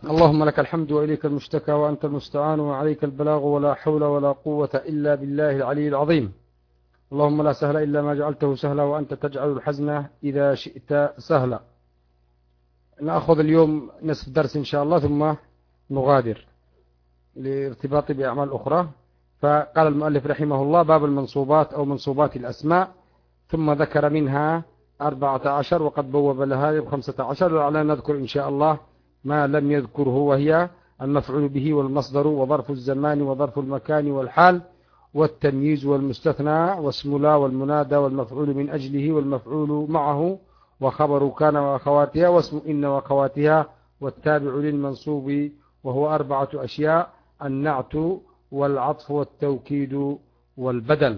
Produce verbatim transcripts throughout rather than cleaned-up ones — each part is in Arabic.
اللهم لك الحمد وإليك المشتكى وأنت المستعان وعليك البلاغ ولا حول ولا قوة إلا بالله العلي العظيم. اللهم لا سهل إلا ما جعلته سهلا وأنت تجعل الحزن إذا شئت سهلا. نأخذ اليوم نصف درس إن شاء الله ثم نغادر لارتباط بأعمال أخرى. فقال المؤلف رحمه الله: باب المنصوبات أو منصوبات الأسماء، ثم ذكر منها أربعة عشر وقد بوب لها بخمسة عشر، ولعلنا نذكر إن شاء الله ما لم يذكره، وهي المفعول به والمصدر وظرف الزمان وظرف المكان والحال والتمييز والمستثنى واسم لا والمنادى والمفعول من أجله والمفعول معه وخبر كان وأخواتها واسم إن وأخواتها والتابع للمنصوب، وهو أربعة أشياء: النعت والعطف والتوكيد والبدل.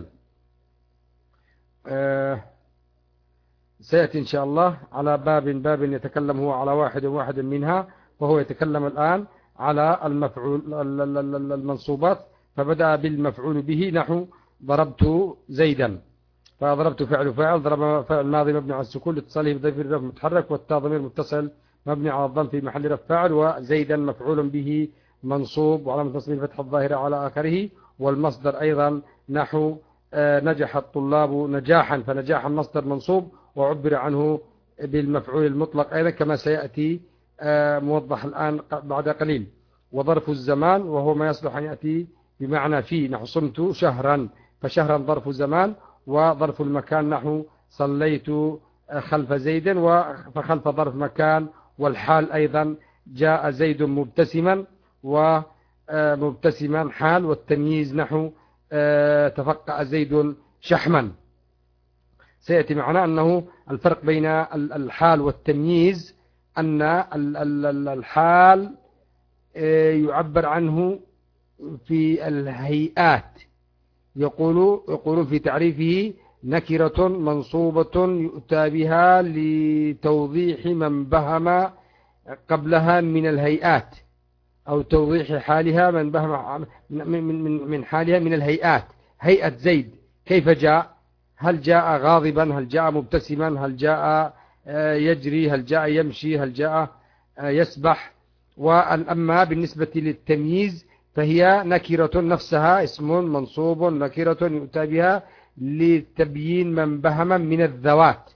آه سيأتي إن شاء الله على باب باب يتكلم هو على واحد واحد منها، وهو يتكلم الآن على المفعول المنصوبات. فبدأ بالمفعول به، نحو ضربت زيدا، فضربت فعل فاعل، ضرب فعل ماضي مبني على السكون لاتصاله بضمير الرفع متحرك، والتاء ضمير متصل مبني على الضم في محل رفع فاعل، وزيدا مفعول به منصوب وعلامة نصبه فتح الظاهرة على آخره. والمصدر أيضا نحو نجح الطلاب نجاحا، فنجاحا مصدر منصوب وعبر عنه بالمفعول المطلق أيضا كما سيأتي موضح الآن بعد قليل. وظرف الزمان وهو ما يصلح أن يأتي بمعنى فيه، نحو صمت شهرا، فشهرا ظرف زمان. وظرف المكان نحو صليت خلف زيد، فخلف ظرف مكان. والحال أيضا جاء زيد مبتسما ومبتسما حال. والتمييز نحو تفقأ زيد شحما. سيأتي معنا أنه الفرق بين الحال والتمييز أن الحال يعبر عنه في الهيئات، يقول يقول في تعريفه: نكرة منصوبة يؤتى بها لتوضيح من بهم قبلها من الهيئات، أو توضيح حالها من بهم من, من, من حالها من الهيئات. هيئة زيد كيف جاء؟ هل جاء غاضبا؟ هل جاء مبتسما؟ هل جاء يجري؟ هل جاء يمشي؟ هل جاء يسبح؟ وأما بالنسبة للتمييز فهي نكرة نفسها، اسم منصوب نكرة يؤتى بها لتبيين من بهم من الذوات.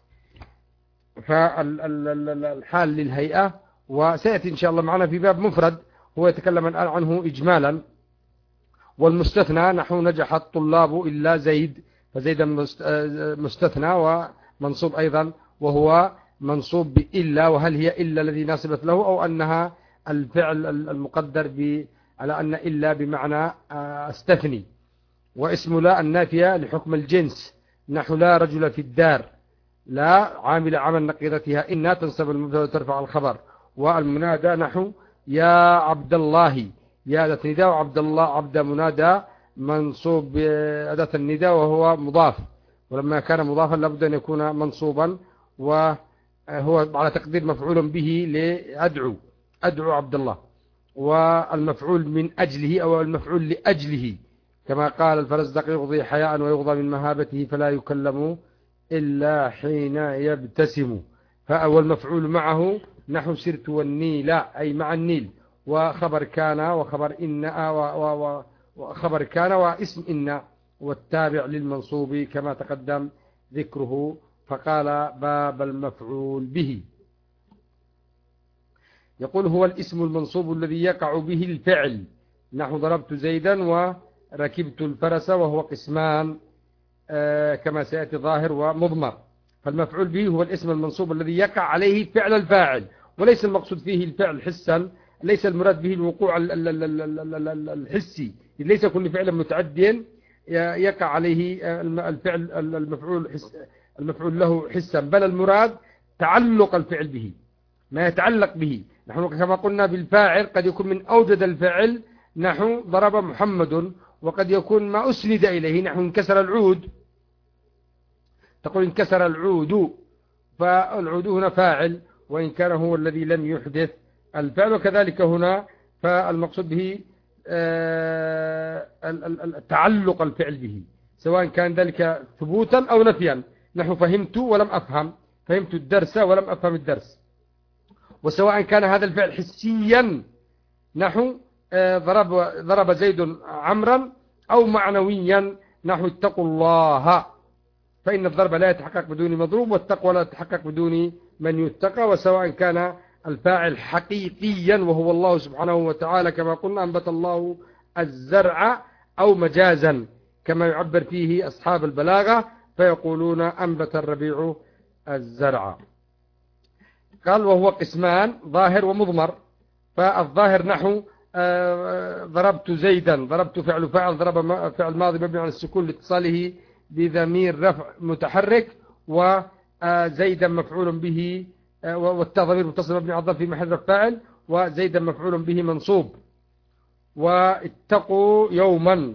فالحال للهيئة. وسيأتي إن شاء الله معنا في باب مفرد هو يتكلم الآن عنه إجمالا. والمستثنى نحو نجح الطلاب إلا زيد، فزيد مستثنى ومنصوب أيضا، وهو منصوب بإلا. وهل هي إلا الذي ناسبت له، أو أنها الفعل المقدر ب على أن إلا بمعنى استثني. واسم لا النافية لحكم الجنس، نحو لا رجل في الدار، لا عامل عمل نقيضتها إن تنصب المبتدا وترفع الخبر. والمنادى نحو يا عبد الله، يا أداة النداء، وعبد الله عبد منادى منصوب بأداة النداء وهو مضاف، ولما كان مضافا لابد أن يكون منصوبا، وهو على تقدير مفعول به لأدعو، أدعو عبد الله. والمفعول من أجله أو المفعول لأجله، كما قال الفرزدق: يغضي حياء ويغضى من مهابته فلا يكلم إلا حين يبتسم. فأول مفعول معه نحو سرت والنيل، أي مع النيل. وخبر كان وخبر إن وخبر كان واسم إن، والتابع للمنصوب كما تقدم ذكره. فقال: باب المفعول به. يقول: هو الاسم المنصوب الذي يقع به الفعل، نحو ضربت زيدا وركبت الفرس، وهو قسمان آه كما سيأتي ظاهر ومضمر. فالمفعول به هو الاسم المنصوب الذي يقع عليه فعل الفاعل، وليس المقصود فيه الفعل حسا، ليس المراد به الوقوع الحسي، ليس كل فعل متعد يقع عليه الفعل المفعول المفعول له حسا، بل المراد تعلق الفعل به، ما يتعلق به. نحن كما قلنا بالفاعل قد يكون من أوجد الفعل، نحو ضرب محمد، وقد يكون ما أسند إليه، نحو انكسر العود، تقول انكسر العود، فالعود هنا فاعل وإن كان هو الذي لم يحدث الفعل. وكذلك هنا فالمقصود به تعلق الفعل به، سواء كان ذلك ثبوتا أو نفيا، نحو فهمت ولم أفهم، فهمت الدرس ولم أفهم الدرس. وسواء كان هذا الفعل حسيا نحو ضرب ضرب زيد عمرا، أو معنويا نحو اتقوا الله، فإن الضرب لا يتحقق بدون مضروب، والتقوى لا تتحقق بدون من يتقى، وسواء كان الفاعل حقيقيا وهو الله سبحانه وتعالى كما قلنا أنبت الله الزرع، أو مجازا كما يعبر فيه أصحاب البلاغة فيقولون أنبت الربيع الزرع. قال وهو قسمان ظاهر ومضمر. فالظاهر نحو ضربت زيدا، ضربت فعل فاعل، ضرب فعل ماضي مبني على السكون لاتصاله بضمير رفع متحرك، وزيدا مفعول به، والتاء ضمير متصل مبني على الضم في محل رفع فاعل، وزيدا مفعول به منصوب. واتقوا يوما،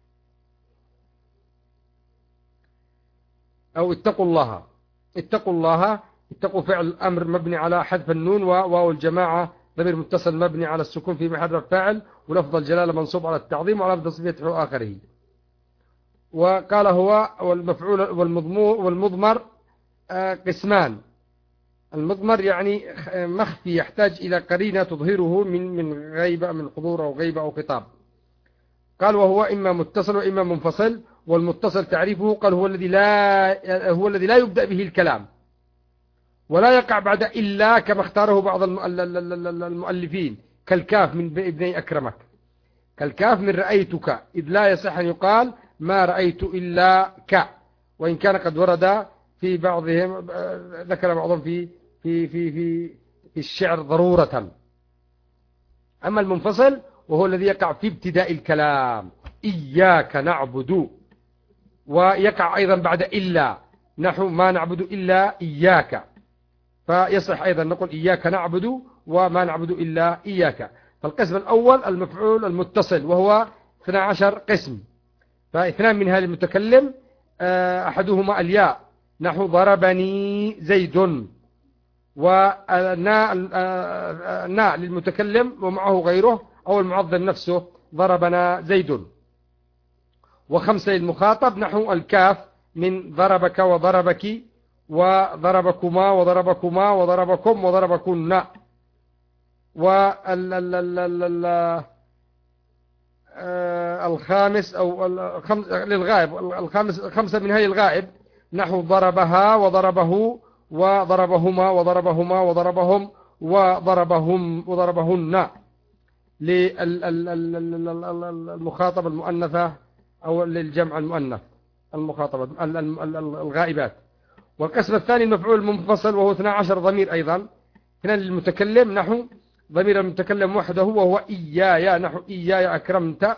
أو اتقوا الله، اتقوا الله، اتقوا فعل أمر مبني على حذف النون، وواو الجماعة ضمير متصل مبني على السكون في محل رفع فاعل، ولفظ الجلالة منصوب على التعظيم وعلى تصفيته آخره. وقال هو والمفعول والمضمر قسمان. المضمر يعني مخفي يحتاج إلى قرينة تظهره من من غيبة، من حضور أو غيبة أو خطاب. قال وهو إما متصل وإما منفصل. والمتصل تعريفه قال هو الذي لا هو الذي لا يبدأ به الكلام ولا يقع بعد إلا، كما اختاره بعض المؤلفين، كالكاف من ابني أكرمك، كالكاف من رأيتك، إذ لا يصح أن يقال ما رأيت إلا ك، وإن كان قد ورد في بعضهم، ذكر بعضهم في في في في في الشعر ضرورة. أما المنفصل وهو الذي يقع في ابتداء الكلام، إياك نعبد، ويقع أيضا بعد إلا، نحو ما نعبد إلا إياك، فيصح أيضا نقول إياك نعبد وما نعبد إلا إياك. فالقسم الأول المفعول المتصل وهو اثنا عشر قسم، فاثنان منها للمتكلم، أحدهما الياء نحو ضربني زيد، والناء للمتكلم ومعه غيره أو المعظم نفسه ضربنا زيد. وخمسة للمخاطب نحو الكاف من ضربك وضربك وضربكما وضربكما وضربكم وضربكن. والخامس أو للغائب، الخامس خمسة منها للغائب نحو ضربها وضربه وضربهما وضربهما وضربهم وضربهم وضربهن للمخاطب المؤنثة أو للجمع المؤنث المخاطبة الغائبات. والقسم الثاني المفعول المنفصل وهو اثنا عشر ضمير أيضا، اثنان للمتكلم نحو ضمير المتكلم وحده وهو إياي، نحو إياي أكرمت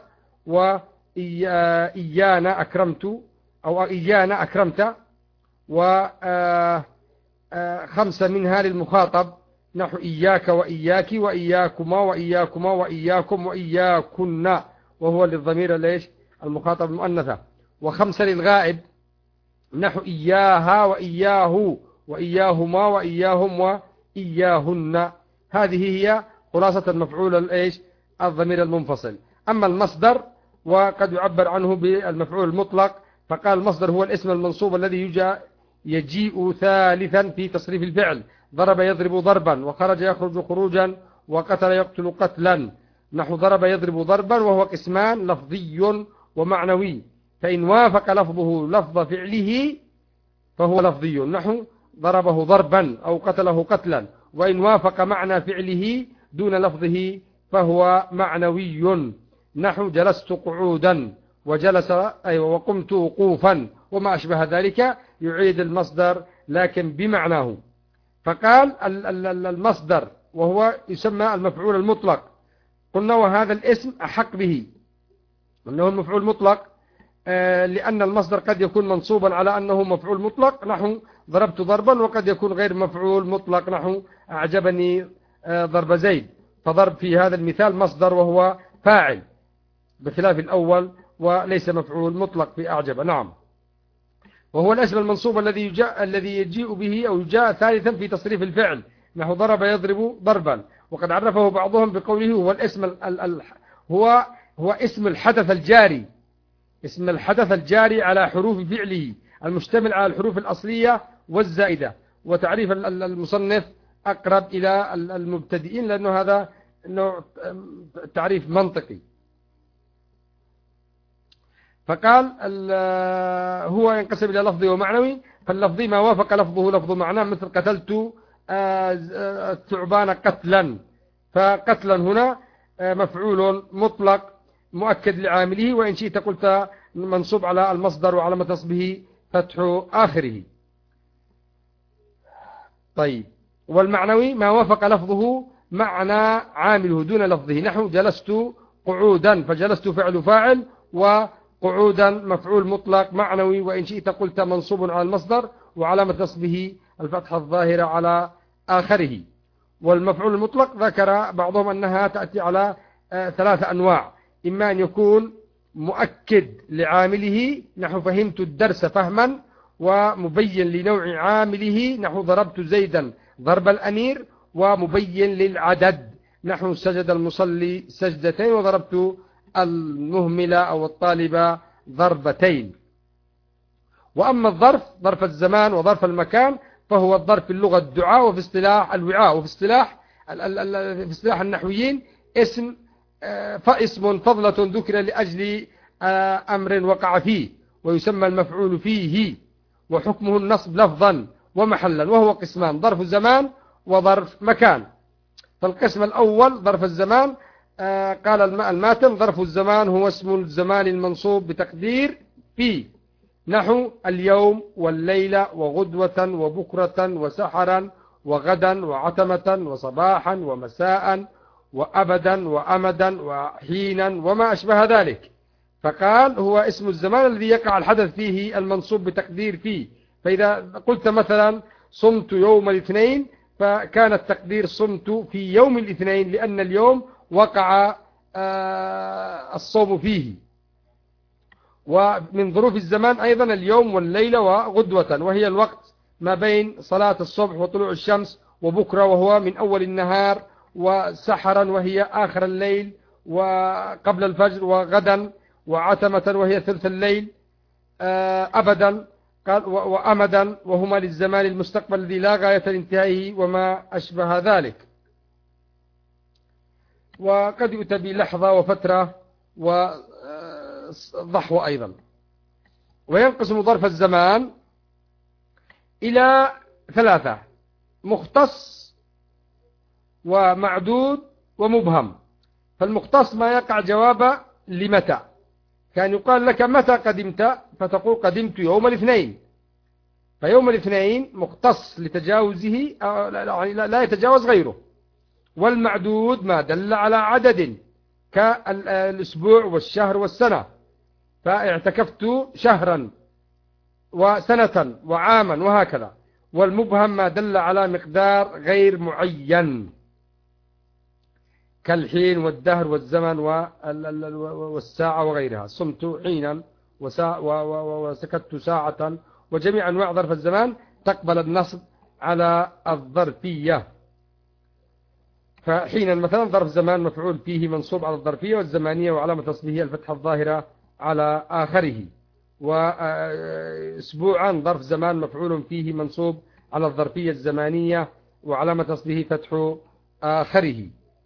وإيانا أكرمت أو إيانا أكرمت. وخمسة منها للمخاطب نحو إياك وإياك وإياكما وإياكما وإياكم وإياكن، وهو للضمير ليش المخاطب المؤنثة. وخمسة للغائب نحو إياها وإياه وإياهما وإياهم وإياهن. هذه هي خلاصة المفعول الإيش الضمير المنفصل. أما المصدر وقد يعبر عنه بالمفعول المطلق، فقال المصدر هو الاسم المنصوب الذي يجيء ثالثا في تصريف الفعل، ضرب يضرب ضربا، وخرج يخرج خروجا، وقتل يقتل قتلا، نحو ضرب يضرب ضربا، وهو قسمان لفظي ومعنوي، فإن وافق لفظه لفظ فعله فهو لفظي نحو ضربه ضربا أو قتله قتلا، وإن وافق معنى فعله دون لفظه فهو معنوي نحو جلست قعودا وجلس أيوة وقمت وقوفا وما أشبه ذلك، يعيد المصدر لكن بمعناه. فقال المصدر وهو يسمى المفعول المطلق، قلنا وهذا الاسم أحق به أنه المفعول المطلق، لأن المصدر قد يكون منصوبا على أنه مفعول مطلق نحو ضربت ضربا، وقد يكون غير مفعول مطلق نحو أعجبني ضرب زيد، فضرب في هذا المثال مصدر وهو فاعل بخلاف الأول وليس مفعول مطلق في أعجب. نعم. وهو الاسم المنصوب الذي يجاء الذي يجيء به أو يجاء ثالثا في تصريف الفعل نحو ضرب يضرب ضربا، وقد عرفه بعضهم بقوله هو الاسم ال ال هو هو اسم الحدث الجاري، اسم الحدث الجاري على حروف فعله المشتمل على الحروف الأصلية والزائدة. وتعريف المصنف أقرب إلى المبتدئين لأنه هذا نوع تعريف منطقي. فقال هو ينقسم إلى لفظي ومعنوي. فاللفظي ما وافق لفظه لفظ معناه، مثل قتلت الثعبان قتلا، فقتلا هنا مفعول مطلق مؤكد لعامله، وإن شئت قلت منصوب على المصدر وعلامة نصبه فتح آخره. طيب، والمعنوي ما وافق لفظه معنى عامله دون لفظه، نحو جلست قعودا، فجلست فعل فاعل وقعودا مفعول مطلق معنوي، وإن شئت قلت منصوب على المصدر وعلامة نصبه الفتحة الظاهرة على آخره. والمفعول المطلق ذكر بعضهم أنها تأتي على ثلاثة أنواع، إما أن يكون مؤكد لعامله نحو فهمت الدرس فهما، ومبين لنوع عامله نحو ضربت زيدا ضرب الأمير، ومبين للعدد نحو سجد المصلي سجدتين وضربت المهملة أو الطالبة ضربتين. وأما الظرف ظرف الزمان وظرف المكان فهو الظرف في اللغة الدعاء، وفي اصطلاح الوعاء، وفي اصطلاح في اصطلاح النحويين اسم فاسم فضلة ذكر لأجل أمر وقع فيه، ويسمى المفعول فيه، وحكمه النصب لفظا ومحلا، وهو قسمان: ظرف زمان وظرف مكان. فالقسم الأول ظرف الزمان، قال الماتن: ظرف الزمان هو اسم الزمان المنصوب بتقدير في، نحو اليوم والليلة وغدوة وبكرة وسحرا وغدا وعتمة وصباحا ومساء وأبدا وأمدا وحينا وما أشبه ذلك. فقال هو اسم الزمان الذي يقع الحدث فيه المنصوب بتقدير فيه. فإذا قلت مثلا صمت يوم الاثنين، فكان التقدير صمت في يوم الاثنين، لأن اليوم وقع الصوم فيه. ومن ظروف الزمان أيضا اليوم والليلة وغدوة، وهي الوقت ما بين صلاة الصبح وطلوع الشمس، وبكرة وهو من أول النهار، وسحرا وهي آخر الليل وقبل الفجر، وغدا وعتمة وهي ثلث الليل، أبدا قال وأمدا وهما للزمان المستقبل الذي لا غاية لانتهائه وما أشبه ذلك. وقد يؤتى بلحظة وفترة وضحوة أيضا. وينقسم ظرف الزمان إلى ثلاثة: مختص ومعدود ومبهم. فالمختص ما يقع جواب لمتى، كان يقال لك متى قدمت، فتقول قدمت يوم الاثنين، فيوم الاثنين مختص لتجاوزه لا يتجاوز غيره. والمعدود ما دل على عدد كالأسبوع والشهر والسنة، فاعتكفت شهرا وسنة وعاما وهكذا. والمبهم ما دل على مقدار غير معين كالحين والدهر والزمن والساعة وغيرها. صمت حينا وسكت ساعة، وجميع أنواع ظرف الزمان تقبل النصب على الظرفية. فحينا مثلا ظرف زمان مفعول فيه منصوب على الظرفية والزمانية، وعلامة نصبه الفتحة الظاهرة على آخره. وأسبوعا ظرف زمان مفعول فيه منصوب على الظرفية الزمانية وعلامة نصبه فتح آخره.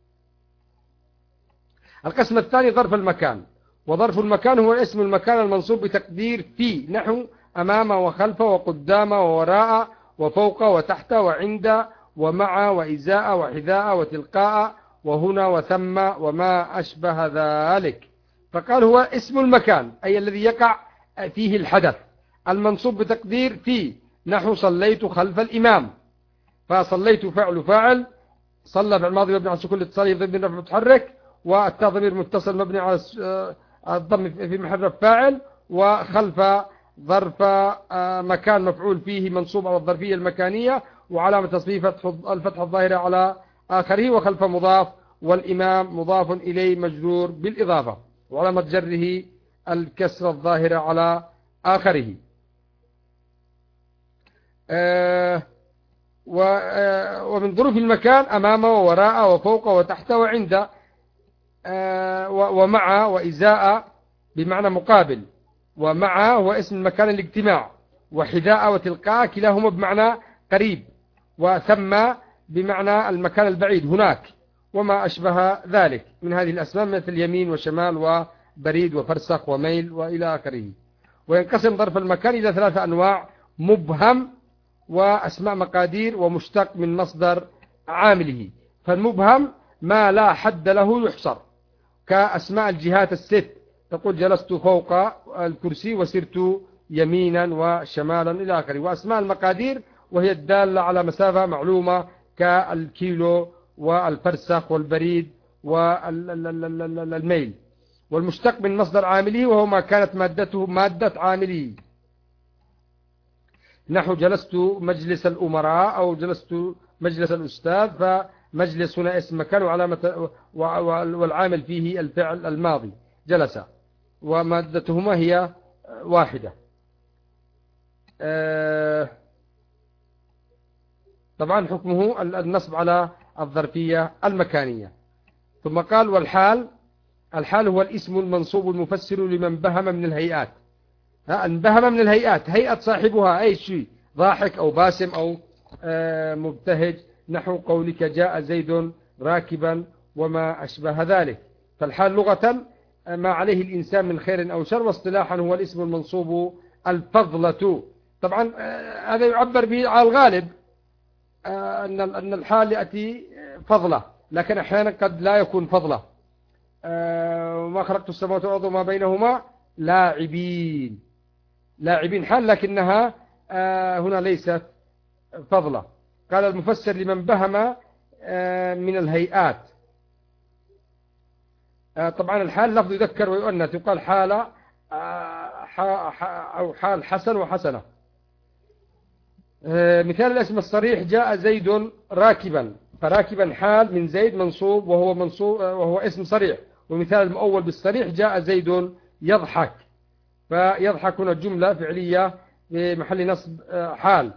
القسم الثاني ظرف المكان. وظرف المكان هو اسم المكان المنصوب بتقدير في، نحو أمام وخلف وقدام ووراء وفوق وتحت وعند ومع وإزاء وحذاء وتلقاء وهنا وثم وما أشبه ذلك. فقال هو اسم المكان أي الذي يقع فيه الحدث المنصوب بتقدير في، نحو صليت خلف الإمام. فصليت فعل فاعل، صلى في الماضي مبني على سكون الاتصال ضمن رفع متحرك، والتاء ضمير متصل مبني على الضم في محل فاعل، وخلف ظرف مكان مفعول فيه منصوب على الظرفية المكانية وعلامة تصريف الفتحة الظاهرة على آخره، وخلف مضاف، والإمام مضاف إليه مجرور بالإضافة وعلامة جره الكسر الظاهرة على آخره. ومن ظروف المكان أمام ووراء وفوق وتحت وعند ومع وإزاء بمعنى مقابل. ومع هو اسم المكان الاجتماع، وحذاء وتلقاء كلاهما بمعنى قريب، وثم بمعنى المكان البعيد هناك. وما أشبه ذلك من هذه الأسماء مثل يمين وشمال وبريد وفرسخ وميل وإلى آخره. وينقسم ظرف المكان إلى ثلاثة أنواع: مبهم، وأسماء مقادير، ومشتق من مصدر عامله. فالمبهم ما لا حد له يحصر، كأسماء الجهات الست، تقول جلست فوق الكرسي وسرت يمينا وشمالا إلى آخره. وأسماء المقادير وهي الدالة على مسافة معلومة كالكيلو والفرسخ والبريد والميل. والمشتق من مصدر عامله وهو ما كانت مادته مادة عامله، نحو جلست مجلس الأمراء أو جلست مجلس الأستاذ، فمجلس هنا اسم مكان وعلامة والعامل فيه الفعل الماضي جلس، ومادتهما هي واحدة. طبعا حكمه النصب على الظرفية المكانية. ثم قال: والحال، الحال هو الاسم المنصوب المفسر لمن بهم من الهيئات. انبهم من الهيئات، هيئة صاحبها أي شيء، ضاحك أو باسم أو مبتهج، نحو قولك جاء زيد راكبا وما أشبه ذلك. فالحال لغة ما عليه الإنسان من خير أو شر، واصطلاحا هو الاسم المنصوب الفضلة. طبعا هذا يعبر به على الغالب أن الحال يأتي فضلة، لكن أحيانا قد لا يكون فضلة. وما خلقت السماوات والأرض وما بينهما لاعبين، لاعبين حال، لكنها هنا ليست فضلة. قال المفسر لمن بهم من الهيئات. طبعا الحال لفظ يذكر ويؤنث، يقال حال أو حال حسن وحسنة. مثال الاسم الصريح: جاء زيد راكبا، فراكبا حال من زيد منصوب وهو منصوب وهو اسم صريح. ومثال المؤول بالصريح: جاء زيد يضحك، فيضحك هنا جملة فعلية في محل نصب حال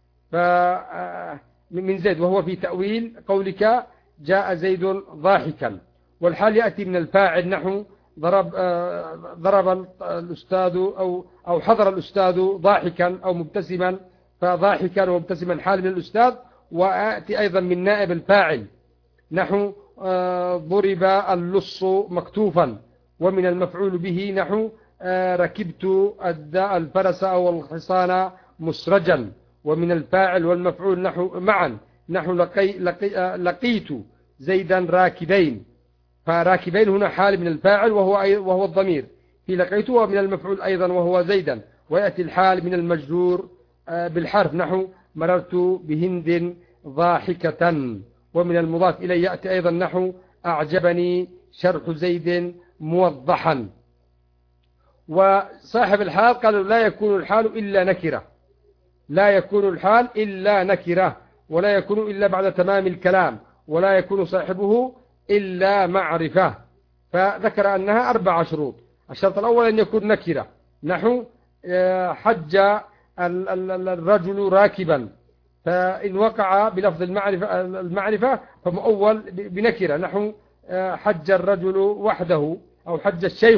من زيد، وهو في تأويل قولك جاء زيد ضاحكا. والحال يأتي من الفاعل، نحو ضرب ضرب الأستاذ أو أو حضر الأستاذ ضاحكا أو مبتسما، فضاحكا ومبتسما حال من الأستاذ. ويأتي أيضا من نائب الفاعل، نحو ضرب اللص مكتوفا. ومن المفعول به، نحو ركبت الفرس أو الحصان مسرجا. ومن الفاعل والمفعول نحو معا، نحو لقي لقي لقيت زيدا راكبين، فراكبين هنا حال من الفاعل وهو وهو الضمير في لقيت، ومن المفعول أيضا وهو زيدا. ويأتي الحال من المجرور بالحرف، نحو مررت بهند ضاحكة. ومن المضاف إليه يأتي أيضا، نحو أعجبني شرح زيد موضحا. وصاحب الحال قالوا لا يكون الحال إلا نكرة، لا يكون الحال إلا نكرة، ولا يكون إلا بعد تمام الكلام، ولا يكون صاحبه إلا معرفة. فذكر أنها أربع شروط. الشرط الأول أن يكون نكرة، نحو حج الرجل راكبا، فإن وقع بلفظ المعرفة, المعرفة فمؤول بنكرة، نحو حج الرجل وحده، أو حج الشيخ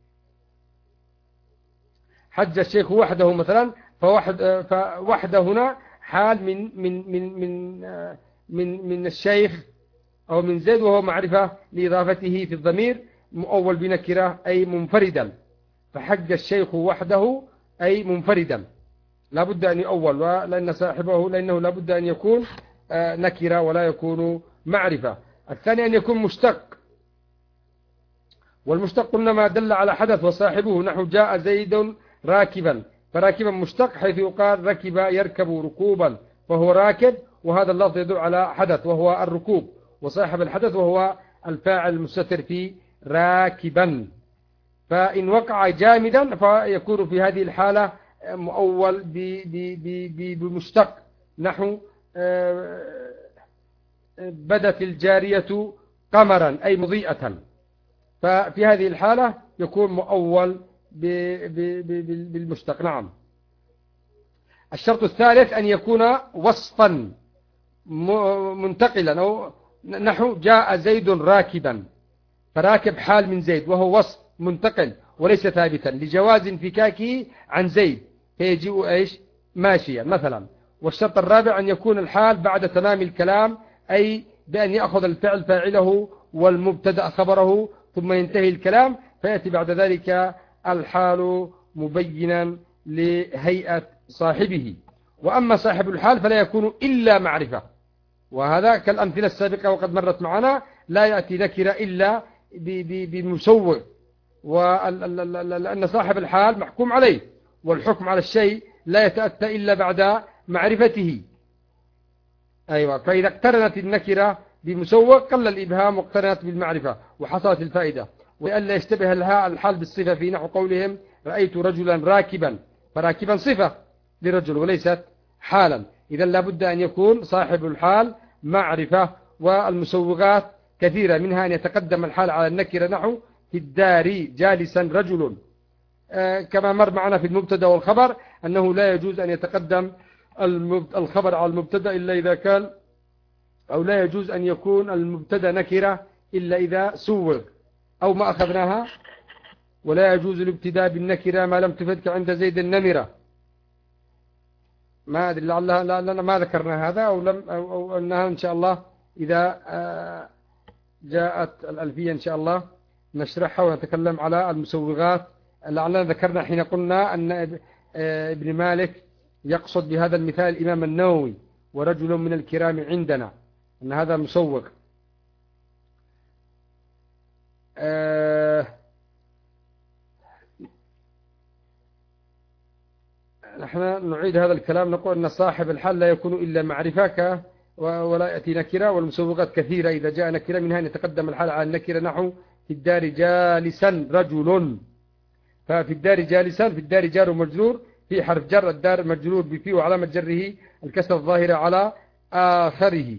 حج الشيخ وحده مثلا. فوحد فوحده هنا حال من من من من من من الشيخ أو من زيد، وهو معرفة لإضافته في الضمير، مؤول بنكرة أي منفردا. فحج الشيخ وحده أي منفردا، لا بد أن يؤول، لأن صاحبه لأنه لا بد أن يكون نكرة ولا يكون معرفة. الثاني أن يكون مشتق، والمشتق قلنا ما دل على حدث وصاحبه، نحو جاء زيد راكبا، فراكبا مشتق حيث يقال ركب يركب ركوبا، فهو راكب، وهذا اللفظ يدل على حدث وهو الركوب، وصاحب الحدث وهو الفاعل المستتر في راكبا. فإن وقع جامدا فيكون في هذه الحالة مؤول بمشتق، نحو بدت الجارية قمرا أي مضيئة، ففي هذه الحالة يكون مؤول بالمشتق. نعم. الشرط الثالث أن يكون وصفا منتقلا، أو نحو جاء زيد راكبا، فراكب حال من زيد وهو وصف منتقل وليس ثابتا، لجواز انفكاكه عن زيد فيجيء ايش ماشيا مثلا. والشرط الرابع أن يكون الحال بعد تمام الكلام، أي بأن يأخذ الفعل فاعله والمبتدأ خبره ثم ينتهي الكلام، فيأتي بعد ذلك الحال مبينا لهيئة صاحبه. وأما صاحب الحال فلا يكون إلا معرفة، وهذا كالأمثلة السابقة وقد مرت معنا، لا يأتي نكرة إلا بمسوغ، لأن صاحب الحال محكوم عليه، والحكم على الشيء لا يتأتى إلا بعد معرفته. أيوة، فإذا اقترنت النكرة بمسوغ قل الإبهام واقترنت بالمعرفة وحصلت الفائدة. وألا يشتبه لها الحال بالصفة في نحو قولهم رأيت رجلا راكبا، فراكبا صفة لرجل وليست حالا. إذا لابد أن يكون صاحب الحال معرفة. والمسوغات كثيرة، منها أن يتقدم الحال على النكرة نحو في الدار جالسا رجل، آه كما مر معنا في المبتدا والخبر أنه لا يجوز أن يتقدم الخبر على المبتدا إلا إذا كان، أو لا يجوز أن يكون المبتدا نكرة إلا إذا سوغ، أو ما أخذناها. ولا يجوز الابتداء بالنكرة ما لم تفدك عند زيد النمرة. ما أدري لعلها لأننا ما ذكرنا هذا، أو لم أو, أو أنها إن شاء الله إذا جاءت الألفية إن شاء الله نشرحها ونتكلم على المسوغات. لعلنا ذكرنا حين قلنا أن ابن مالك يقصد بهذا المثال الإمام النووي ورجل من الكرام عندنا، أن هذا مسوغ. أه نحن نعيد هذا الكلام، نقول أن صاحب الحال لا يكون إلا معرفة ولا يأتي نكرة، والمسوغات كثيرة إذا جاء نكرة، منها أن يتقدم الحال على النكرة نحو في الدار جالسا رجل، ففي الدار جالسا في الدار جار ومجرور، في حرف جر، الدار مجرور بفي وعلامة جره الكسر الظاهرة على آخره.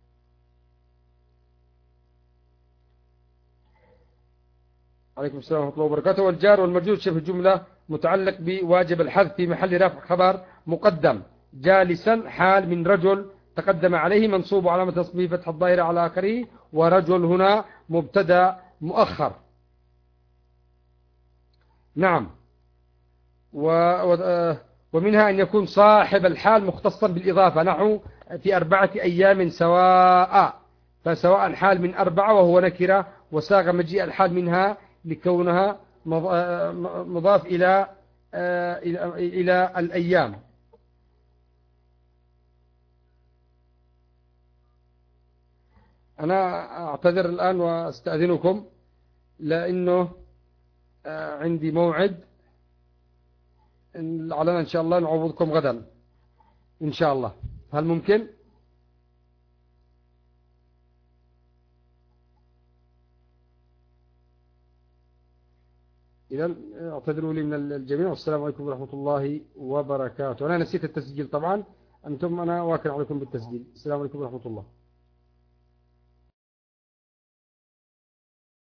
عليكم السلام ورحمة الله وبركاته. والجار والمجرور شبه جملة متعلق بواجب الحذف في محل رفع خبر مقدم. جالسا حال من رجل تقدم عليه منصوب وعلامة نصبه فتح الظاهرة على آخره، ورجل هنا مبتدا مؤخر. نعم. ومنها أن يكون صاحب الحال مختصا بالإضافة نحو في أربعة أيام سواء، فسواء حال من أربعة وهو نكرة، وساغ مجيء الحال منها لكونها مضاف إلى إلى الأيام. أنا أعتذر الآن وأستأذنكم لأنه عندي موعد، لعلنا إن شاء الله نعوضكم غدا إن شاء الله. هل ممكن؟ إذن اعتذروا لي من الجميع، والسلام عليكم ورحمة الله وبركاته. أنا نسيت التسجيل طبعا، أنتم أنا واكل عليكم بالتسجيل. السلام عليكم ورحمة الله.